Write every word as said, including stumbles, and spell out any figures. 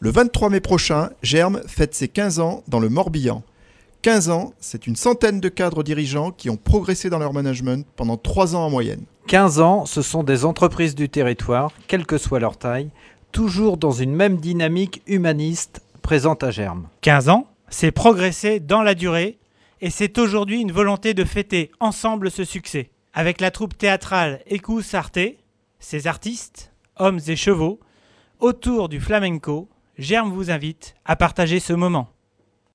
Le vingt-trois mai prochain, Germe fête ses quinze ans dans le Morbihan. quinze ans, c'est une centaine de cadres dirigeants qui ont progressé dans leur management pendant trois ans en moyenne. quinze ans, ce sont des entreprises du territoire, quelle que soit leur taille, toujours dans une même dynamique humaniste présente à Germe. quinze ans, c'est progresser dans la durée et c'est aujourd'hui une volonté de fêter ensemble ce succès. Avec la troupe théâtrale Ecus Arte, ses artistes, hommes et chevaux, autour du flamenco, Germe vous invite à partager ce moment.